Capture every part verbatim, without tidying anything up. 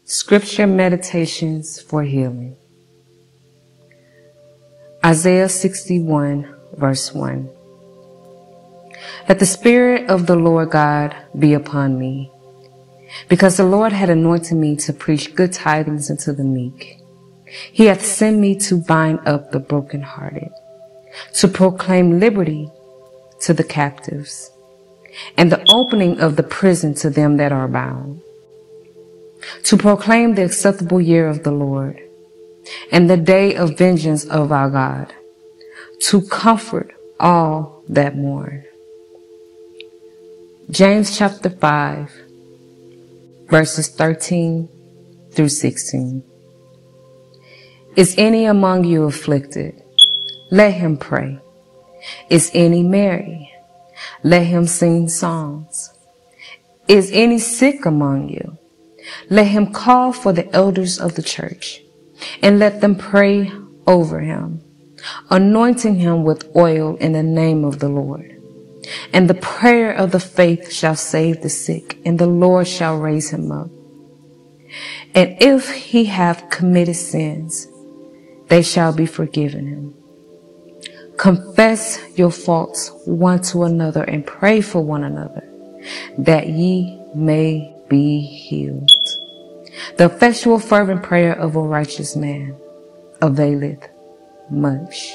Scripture Meditations for Healing. Isaiah sixty-one, verse one. Let the Spirit of the Lord God be upon me, because the Lord had anointed me to preach good tidings unto the meek. He hath sent me to bind up the brokenhearted, to proclaim liberty to the captives, and the opening of the prison to them that are bound, to proclaim the acceptable year of the Lord, and the day of vengeance of our God, to comfort all that mourn. James chapter five, verses thirteen through sixteen. Is any among you afflicted? Let him pray. Is any merry? Let him sing songs. Is any sick among you? Let him call for the elders of the church, and let them pray over him, anointing him with oil in the name of the Lord. And the prayer of the faith shall save the sick, and the Lord shall raise him up. And if he have committed sins, they shall be forgiven him. Confess your faults one to another, and pray for one another, that ye may be healed. The effectual fervent prayer of a righteous man availeth much.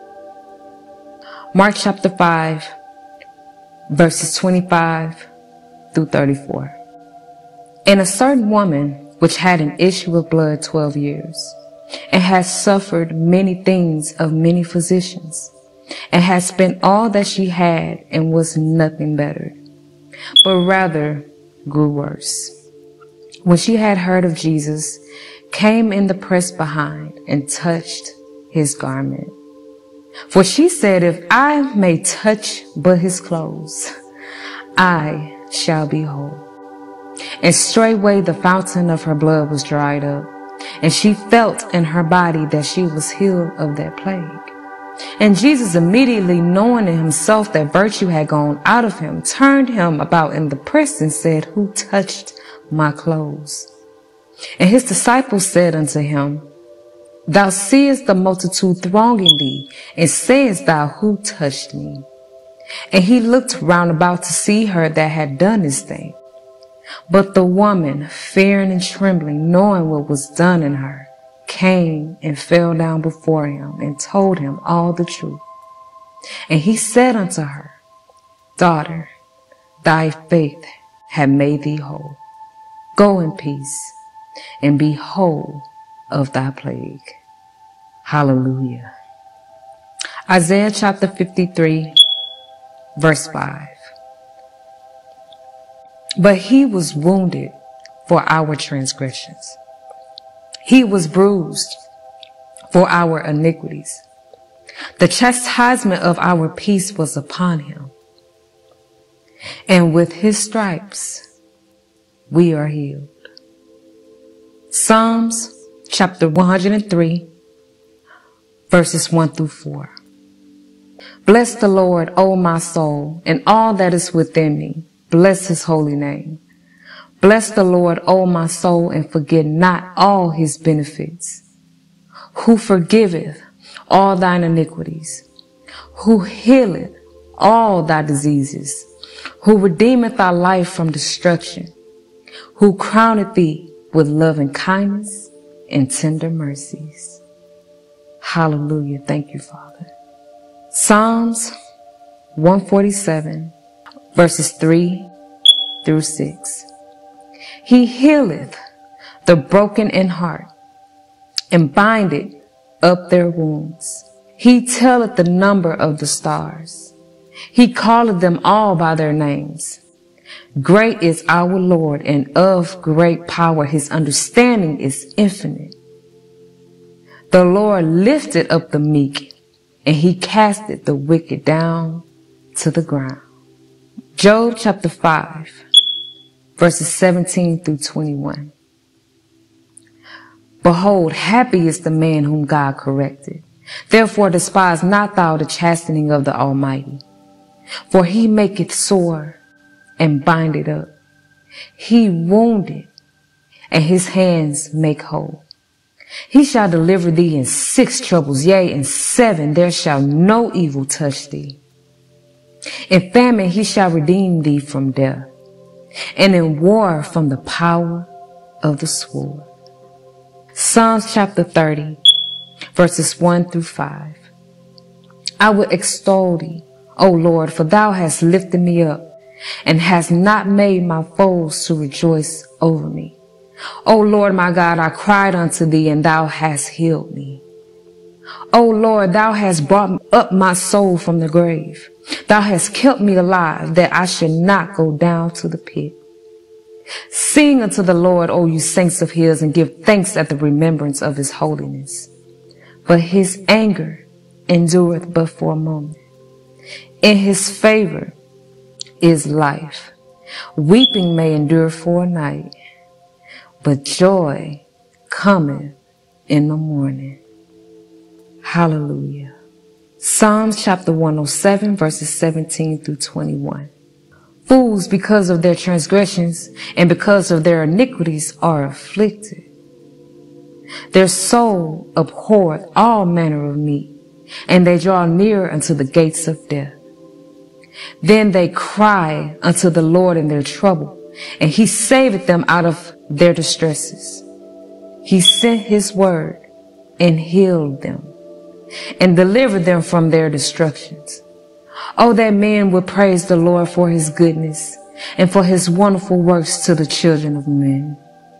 Mark chapter five, verses twenty-five through thirty-four. And a certain woman which had an issue of blood twelve years, and had suffered many things of many physicians, and had spent all that she had, and was nothing bettered, but rather grew worse, when she had heard of Jesus, came in the press behind, and touched his garment. For she said, if I may touch but his clothes, I shall be whole. And straightway the fountain of her blood was dried up, and she felt in her body that she was healed of that plague. And Jesus, immediately knowing in himself that virtue had gone out of him, turned him about in the press and said, who touched my clothes? And his disciples said unto him, thou seest the multitude thronging thee, and sayest thou, who touched me? And he looked round about to see her that had done this thing. But the woman, fearing and trembling, knowing what was done in her, came and fell down before him, and told him all the truth. And he said unto her, daughter, thy faith hath made thee whole. Go in peace, and be whole of thy plague. Hallelujah. Isaiah chapter fifty-three, verse five. But he was wounded for our transgressions. He was bruised for our iniquities. The chastisement of our peace was upon him, and with his stripes we are healed. Psalms chapter one hundred three, verses one through four. Bless the Lord, O my soul, and all that is within me. Bless his holy name. Bless the Lord, O my soul, and forget not all his benefits, who forgiveth all thine iniquities, who healeth all thy diseases, who redeemeth thy life from destruction, who crowneth thee with loving kindness and tender mercies. Hallelujah. Thank you, Father. Psalms one forty-seven, verses three through six. He healeth the broken in heart, and bindeth up their wounds. He telleth the number of the stars. He calleth them all by their names. Great is our Lord, and of great power. His understanding is infinite. The Lord lifted up the meek, and he casted the wicked down to the ground. Job chapter five, verses seventeen through twenty-one. Behold, happy is the man whom God corrected. Therefore despise not thou the chastening of the Almighty. For he maketh sore and bindeth up. He wounded and his hands make whole. He shall deliver thee in six troubles, yea, in seven there shall no evil touch thee. In famine he shall redeem thee from death, and in war from the power of the sword. Psalms chapter thirty, verses one through five. I will extol thee, O Lord, for thou hast lifted me up, and hast not made my foes to rejoice over me. O Lord my God, I cried unto thee, and thou hast healed me. O Lord, thou hast brought up my soul from the grave. Thou hast kept me alive, that I should not go down to the pit. Sing unto the Lord, O you saints of his, and give thanks at the remembrance of his holiness. For his anger endureth but for a moment. In his favor is life. Weeping may endure for a night, but joy cometh in the morning. Hallelujah. Psalms chapter one oh seven, verses seventeen through twenty-one. Fools, because of their transgressions and because of their iniquities, are afflicted. Their soul abhorreth all manner of meat, and they draw near unto the gates of death. Then they cry unto the Lord in their trouble, and he saveth them out of their distresses. He sent his word and healed them, and delivered them from their destructions. Oh, that men would praise the Lord for his goodness and for his wonderful works to the children of men.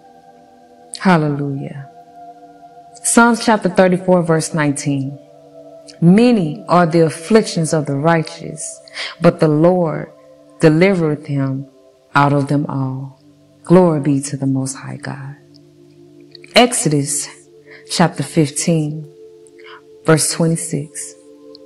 Hallelujah. Psalms chapter thirty-four, verse nineteen. Many are the afflictions of the righteous, but the Lord delivereth him out of them all. Glory be to the Most High God. Exodus chapter fifteen, verse twenty-six.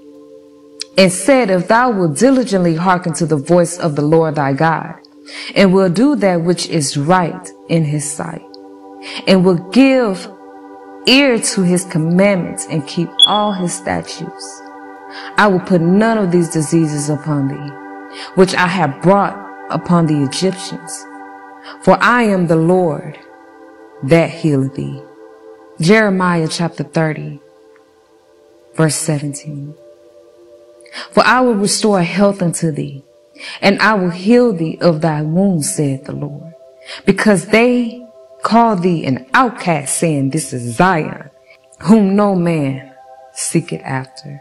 And said, if thou wilt diligently hearken to the voice of the Lord thy God, and will do that which is right in his sight, and will give ear to his commandments and keep all his statutes, I will put none of these diseases upon thee, which I have brought upon the Egyptians. For I am the Lord that healeth thee. Jeremiah chapter thirty, verse seventeen. For I will restore health unto thee, and I will heal thee of thy wounds, saith the Lord. Because they call thee an outcast, saying, this is Zion, whom no man seeketh after.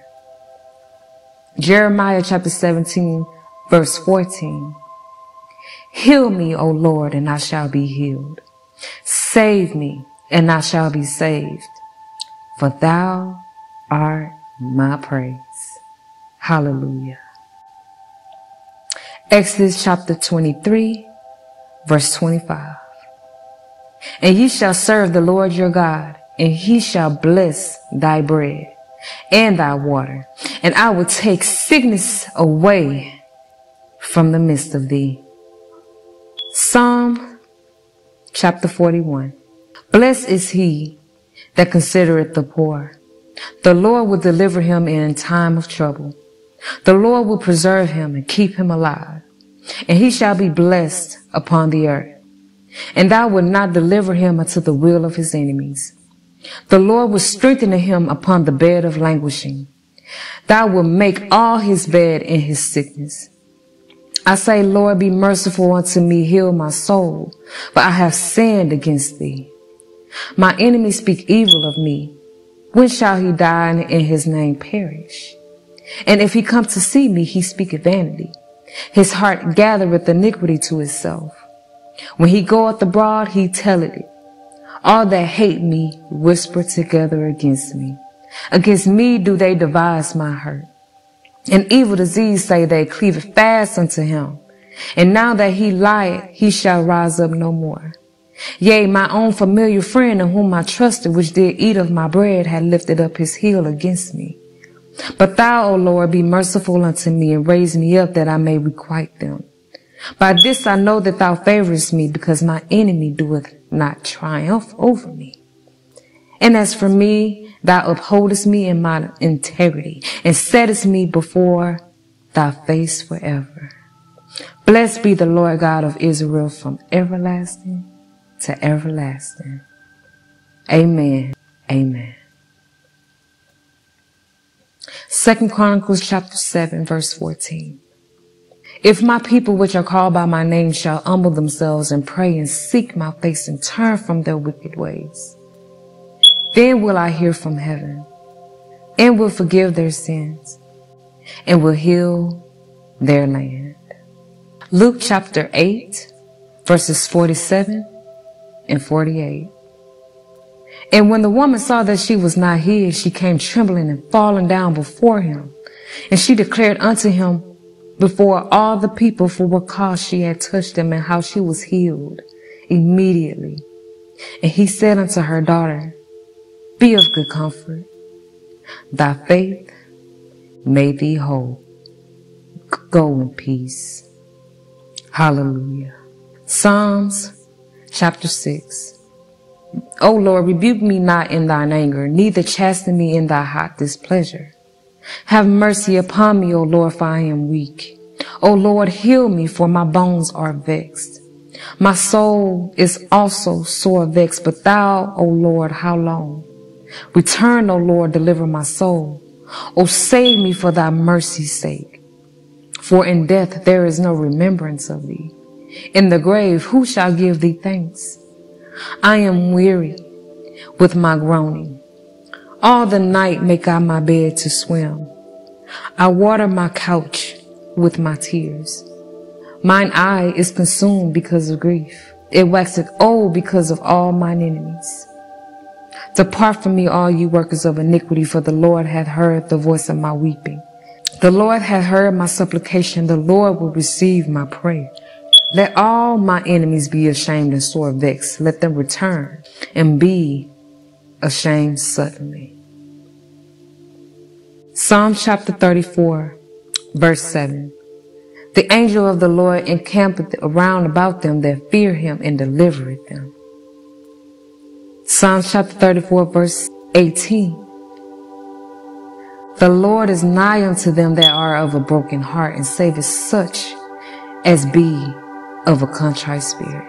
Jeremiah chapter seventeen, verse fourteen. Heal me, O Lord, and I shall be healed. Save me, and I shall be saved. For thou art my praise. Hallelujah. Exodus chapter twenty-three, verse twenty-five. And ye shall serve the Lord your God, and he shall bless thy bread and thy water, and I will take sickness away from the midst of thee. Psalm chapter forty-one. Blessed is he that considereth the poor. The Lord will deliver him in time of trouble. The Lord will preserve him and keep him alive, and he shall be blessed upon the earth. And thou wilt not deliver him unto the will of his enemies. The Lord will strengthen him upon the bed of languishing. Thou wilt make all his bed in his sickness. I say, Lord, be merciful unto me, heal my soul, for I have sinned against thee. My enemies speak evil of me. When shall he die and his name perish? And if he come to see me, he speaketh vanity. His heart gathereth iniquity to itself. When he goeth abroad, he telleth it. All that hate me whisper together against me. Against me do they devise my hurt. An evil disease say they, cleaveth fast unto him. And now that he lieth, he shall rise up no more. Yea, my own familiar friend in whom I trusted, which did eat of my bread, had lifted up his heel against me. But thou, O Lord, be merciful unto me, and raise me up that I may requite them. By this I know that thou favorest me, because my enemy doeth not triumph over me. And as for me, thou upholdest me in my integrity, and settest me before thy face forever. Blessed be the Lord God of Israel from everlasting to everlasting. Amen. Amen. Second Chronicles chapter seven, verse fourteen. If my people which are called by my name shall humble themselves and pray and seek my face and turn from their wicked ways, then will I hear from heaven and will forgive their sins and will heal their land. Luke chapter eight, verses forty-seven and forty-eight. And when the woman saw that she was not his, she came trembling and falling down before him. And she declared unto him before all the people for what cause she had touched him and how she was healed immediately. And he said unto her, daughter, be of good comfort. Thy faith made thee whole. Go in peace. Hallelujah. Psalms chapter six. O Lord, rebuke me not in thine anger, neither chasten me in thy hot displeasure. Have mercy upon me, O Lord, for I am weak. O Lord, heal me, for my bones are vexed. My soul is also sore vexed, but thou, O Lord, how long? Return, O Lord, deliver my soul. O save me for thy mercy's sake. For in death there is no remembrance of thee. In the grave who shall give thee thanks? I am weary with my groaning. All the night make I my bed to swim. I water my couch with my tears. Mine eye is consumed because of grief. It waxeth old because of all mine enemies. Depart from me, all you workers of iniquity, for the Lord hath heard the voice of my weeping. The Lord hath heard my supplication. The Lord will receive my prayer. Let all my enemies be ashamed and sore vexed. Let them return and be ashamed suddenly. Psalm chapter thirty-four, verse seven. The angel of the Lord encampeth around about them that fear him and delivereth them. Psalm chapter thirty-four, verse eighteen. The Lord is nigh unto them that are of a broken heart, and saveth such as be of a contrite spirit.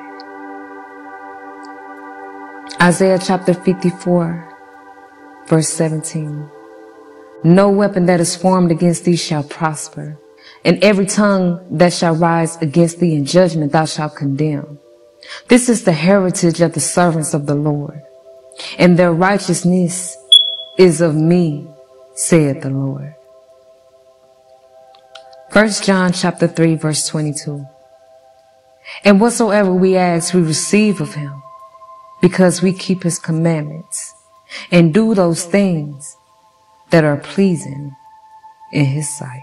Isaiah chapter fifty-four, verse seventeen. No weapon that is formed against thee shall prosper, and every tongue that shall rise against thee in judgment thou shalt condemn. This is the heritage of the servants of the Lord, and their righteousness is of me, saith the Lord. First John chapter three, verse twenty-two. And whatsoever we ask, we receive of him, because we keep his commandments and do those things that are pleasing in his sight.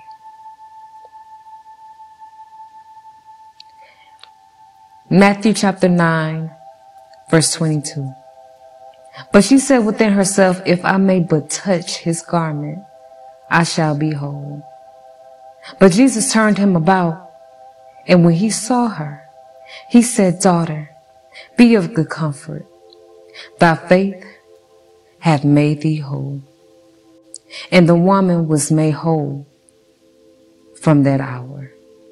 Matthew chapter nine, verse twenty-two. But she said within herself, if I may but touch his garment, I shall be whole. But Jesus turned him about, and when he saw her, he said, daughter, be of good comfort. Thy faith hath made thee whole. And the woman was made whole from that hour.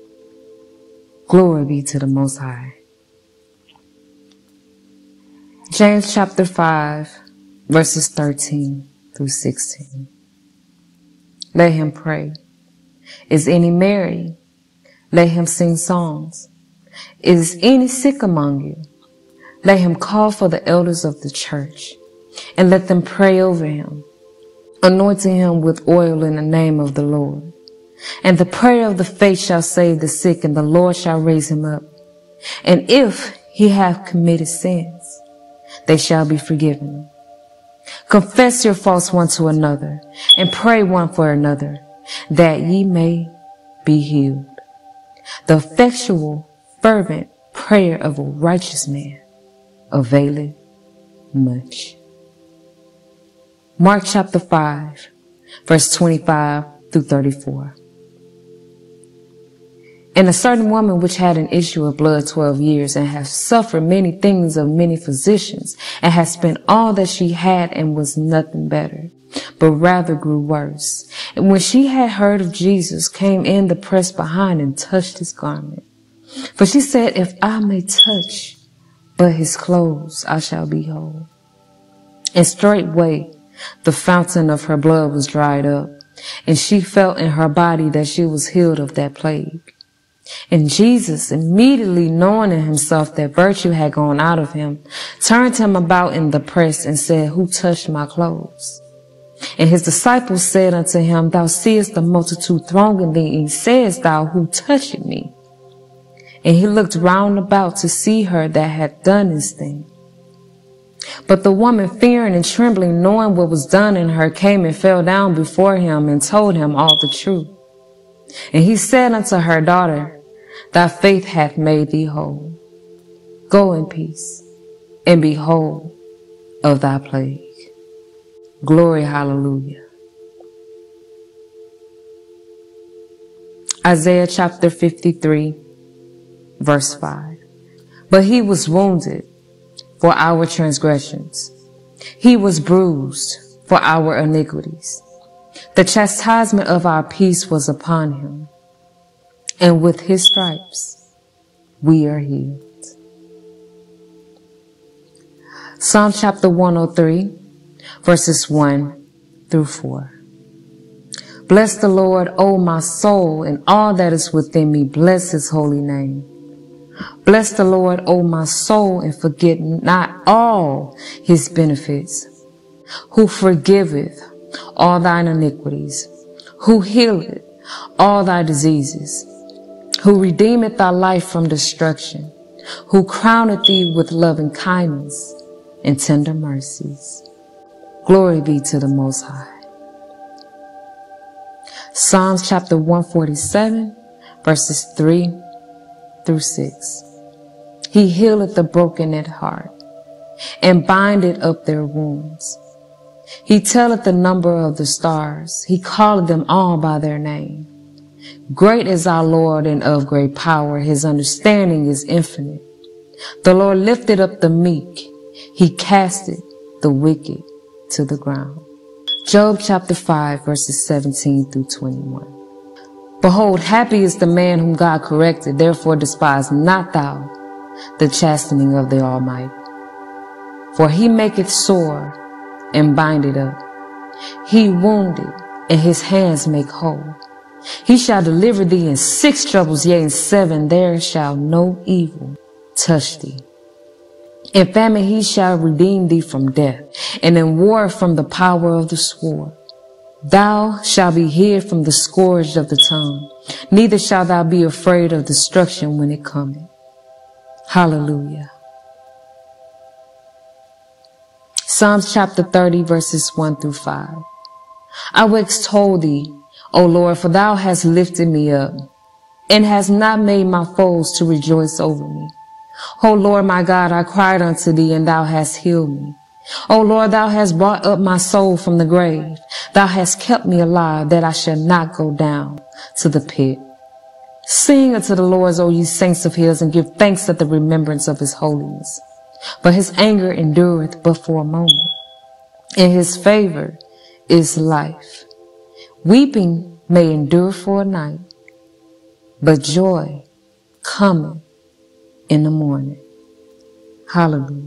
Glory be to the Most High. James chapter five, verses thirteen through sixteen. Let him pray. Is any merry? Let him sing songs. Is any sick among you? Let him call for the elders of the church, and let them pray over him, anointing him with oil in the name of the Lord. And the prayer of the faith shall save the sick, and the Lord shall raise him up. And if he have committed sins, they shall be forgiven. Confess your faults one to another, and pray one for another, that ye may be healed. The effectual, fervent prayer of a righteous man availeth much. Mark chapter five, verse twenty-five through thirty-four. And a certain woman which had an issue of blood twelve years, and had suffered many things of many physicians, and had spent all that she had, and was nothing better, but rather grew worse. And when she had heard of Jesus, came in the press behind, and touched his garment. For she said, if I may touch but his clothes I shall be whole. And straightway the fountain of her blood was dried up, and she felt in her body that she was healed of that plague. And Jesus, immediately knowing in himself that virtue had gone out of him, turned him about in the press and said, Who touched my clothes? And his disciples said unto him, Thou seest the multitude thronging thee, and sayest thou, Who touched me? And he looked round about to see her that had done this thing. But the woman, fearing and trembling, knowing what was done in her, came and fell down before him and told him all the truth. And he said unto her, Daughter, thy faith hath made thee whole. Go in peace, and be whole of thy plague. Glory, hallelujah. Isaiah chapter fifty-three, verse five. But he was wounded for our transgressions. He was bruised for our iniquities. The chastisement of our peace was upon him, and with his stripes we are healed. Psalm chapter one oh three, verses one through four. Bless the Lord, O my soul, and all that is within me. Bless his holy name. Bless the Lord, O my soul, and forget not all his benefits, who forgiveth all thine iniquities, who healeth all thy diseases, who redeemeth thy life from destruction, who crowneth thee with loving kindness and tender mercies. Glory be to the Most High. Psalms chapter one forty-seven, verses three through six. He healeth the broken at heart, and bindeth up their wounds. He telleth the number of the stars. He calleth them all by their name. Great is our Lord, and of great power. His understanding is infinite. The Lord lifted up the meek. He casted the wicked to the ground. Job chapter five, verses seventeen through twenty-one. Behold, happy is the man whom God corrected. Therefore despise not thou the chastening of the Almighty. For he maketh sore and bindeth up. He wounded, and his hands make whole. He shall deliver thee in six troubles, yea, in seven there shall no evil touch thee. In famine he shall redeem thee from death, and in war from the power of the sword. Thou shalt be hid from the scourge of the tongue, neither shalt thou be afraid of destruction when it cometh. Hallelujah. Psalms chapter thirty, verses one through five. I will extol thee, O Lord, for thou hast lifted me up, and hast not made my foes to rejoice over me. O Lord my God, I cried unto thee, and thou hast healed me. O Lord, thou hast brought up my soul from the grave. Thou hast kept me alive, that I shall not go down to the pit. Sing unto the Lord, O ye saints of his, and give thanks at the remembrance of his holiness. For his anger endureth but for a moment, and his favor is life. Weeping may endure for a night, but joy cometh in the morning. Hallelujah.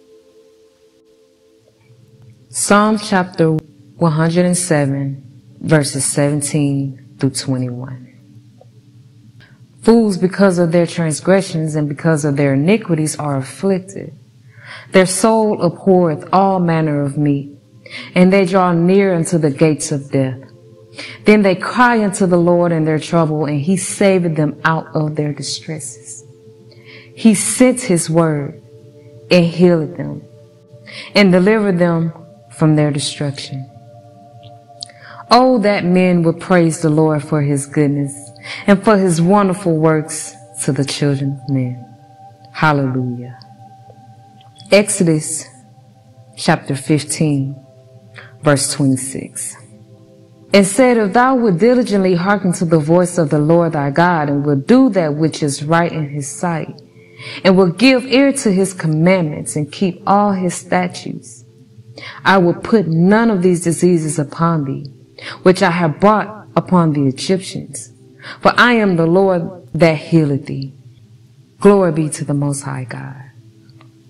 Psalm chapter one hundred seven, verses seventeen through twenty-one. Fools, because of their transgressions and because of their iniquities, are afflicted. Their soul abhorreth all manner of meat, and they draw near unto the gates of death. Then they cry unto the Lord in their trouble, and he saveth them out of their distresses. He sent his word and healed them, and delivered them from their destruction. Oh, that men would praise the Lord for his goodness and for his wonderful works to the children of men. Hallelujah. Exodus chapter fifteen, verse twenty-six. And said, if thou wilt diligently hearken to the voice of the Lord thy God, and will do that which is right in his sight, and will give ear to his commandments, and keep all his statutes, I will put none of these diseases upon thee, which I have brought upon the Egyptians. For I am the Lord that healeth thee. Glory be to the Most High God.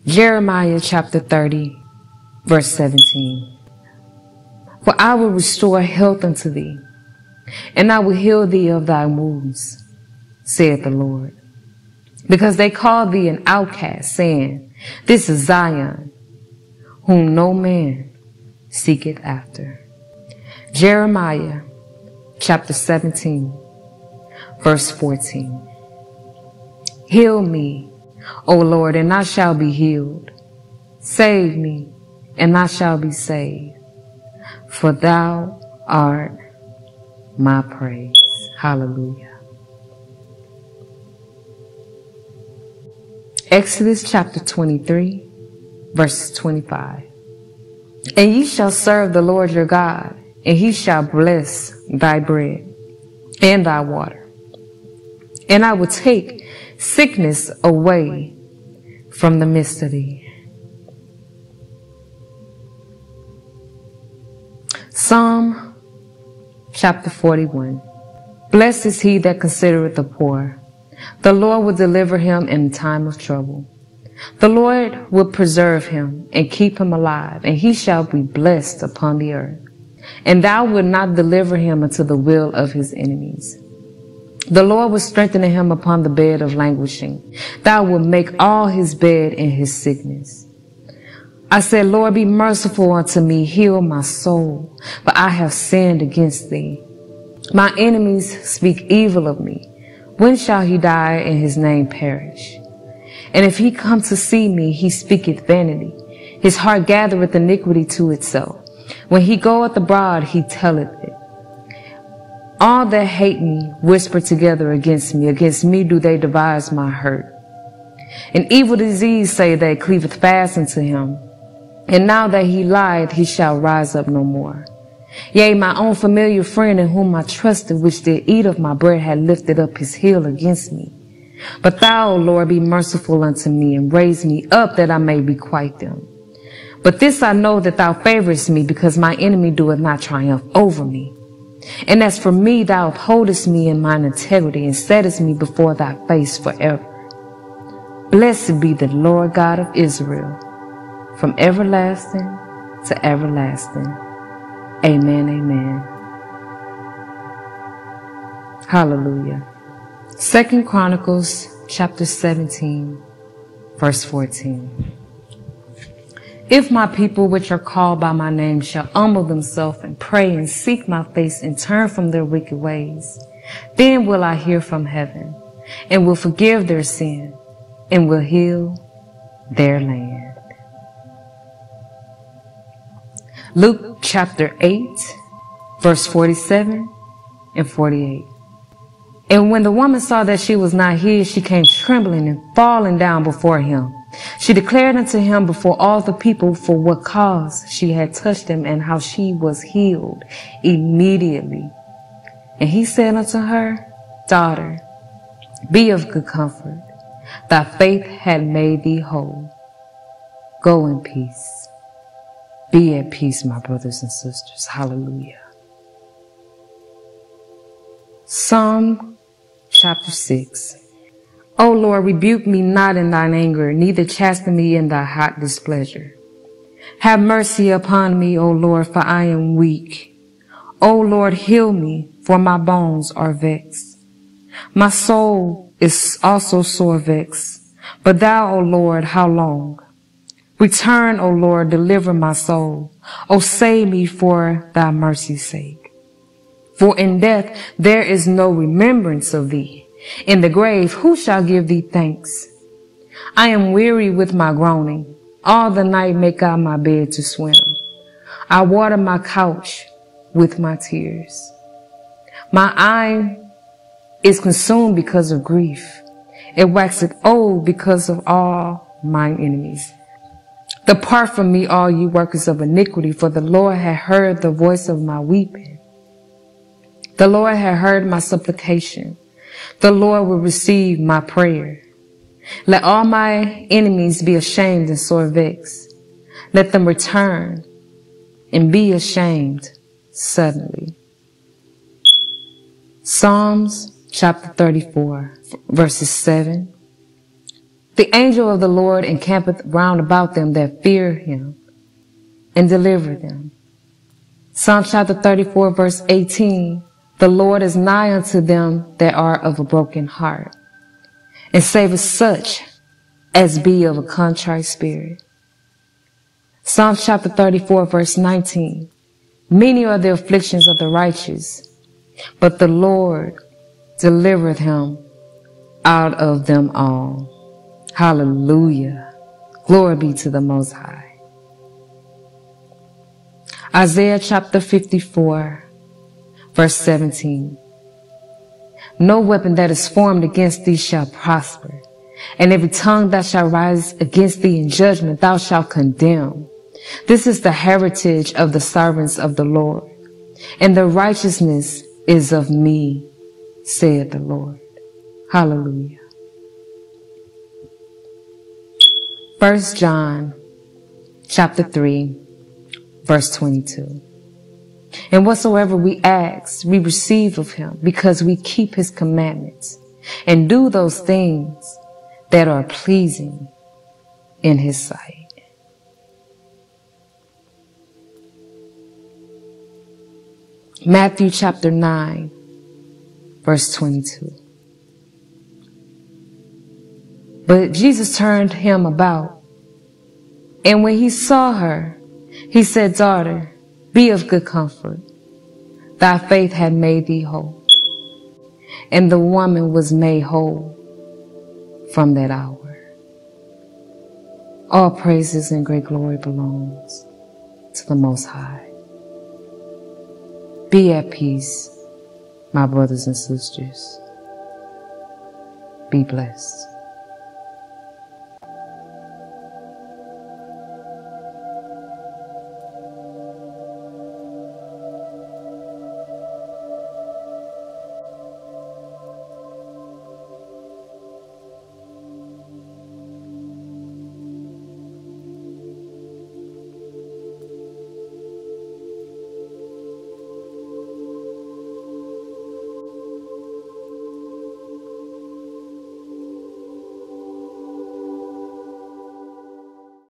Jeremiah chapter thirty, verse seventeen. For I will restore health unto thee, and I will heal thee of thy wounds, saith the Lord. Because they call thee an outcast, saying, This is Zion, whom no man seeketh after. Jeremiah chapter seventeen, verse fourteen. Heal me, O Lord, and I shall be healed. Save me, and I shall be saved. For thou art my praise. Hallelujah. Exodus chapter twenty-three, verse twenty-five. And ye shall serve the Lord your God, and he shall bless thy bread and thy water. And I will take sickness away from the midst of thee. Psalm chapter forty-one. Blessed is he that considereth the poor. The Lord will deliver him in time of trouble. The Lord will preserve him and keep him alive, and he shall be blessed upon the earth. And thou wilt not deliver him unto the will of his enemies. The Lord will strengthen him upon the bed of languishing. Thou wilt make all his bed in his sickness. I said, Lord, be merciful unto me, heal my soul, for I have sinned against thee. My enemies speak evil of me. When shall he die and his name perish? And if he come to see me, he speaketh vanity. His heart gathereth iniquity to itself. When he goeth abroad, he telleth it. All that hate me whisper together against me. Against me do they devise my hurt. An evil disease, say they, cleaveth fast unto him. And now that he lieth, he shall rise up no more. Yea, my own familiar friend in whom I trusted, which did eat of my bread, had lifted up his heel against me. But thou, O Lord, be merciful unto me, and raise me up that I may requite them. But this I know, that thou favorest me, because my enemy doeth not triumph over me. And as for me, thou upholdest me in mine integrity, and settest me before thy face forever. Blessed be the Lord God of Israel, from everlasting to everlasting. Amen, amen. Hallelujah. Second Chronicles chapter seventeen, verse fourteen. If my people which are called by my name shall humble themselves and pray and seek my face and turn from their wicked ways, then will I hear from heaven and will forgive their sin and will heal their land. Luke chapter eight, verse forty-seven and forty-eight. And when the woman saw that she was not hid, she came trembling and falling down before him. She declared unto him before all the people for what cause she had touched him, and how she was healed immediately. And he said unto her, Daughter, be of good comfort. Thy faith had made thee whole. Go in peace. Be at peace, my brothers and sisters. Hallelujah. Psalm chapter six. O Lord, rebuke me not in thine anger, neither chasten me in thy hot displeasure. Have mercy upon me, O Lord, for I am weak. O Lord, heal me, for my bones are vexed. My soul is also sore vexed. But thou, O Lord, how long? Return, O Lord, deliver my soul. O save me for thy mercy's sake. For in death there is no remembrance of thee. In the grave, who shall give thee thanks? I am weary with my groaning. All the night make I my bed to swim. I water my couch with my tears. My eye is consumed because of grief. It waxeth old because of all mine enemies. Depart from me, all you workers of iniquity, for the Lord hath heard the voice of my weeping. The Lord hath heard my supplication. The Lord will receive my prayer. Let all my enemies be ashamed and sore vexed. Let them return and be ashamed suddenly. Psalms chapter thirty-four, verses seven The angel of the Lord encampeth round about them that fear him, and deliver them. Psalm chapter thirty-four, verse eighteen, the Lord is nigh unto them that are of a broken heart, and saveth such as be of a contrite spirit. Psalm chapter thirty-four, verse nineteen, many are the afflictions of the righteous, but the Lord delivereth him out of them all. Hallelujah. Glory be to the Most High. Isaiah chapter fifty-four, verse seventeen. No weapon that is formed against thee shall prosper, and every tongue that shall rise against thee in judgment thou shalt condemn. This is the heritage of the servants of the Lord, and the righteousness is of me, saith the Lord. Hallelujah. First John chapter three, verse twenty-two. And whatsoever we ask, we receive of him, because we keep his commandments and do those things that are pleasing in his sight. Matthew chapter nine, verse twenty-two. But Jesus turned him about, and when he saw her, he said, Daughter, be of good comfort. Thy faith had made thee whole. And the woman was made whole from that hour. All praises and great glory belongs to the Most High. Be at peace, my brothers and sisters. Be blessed.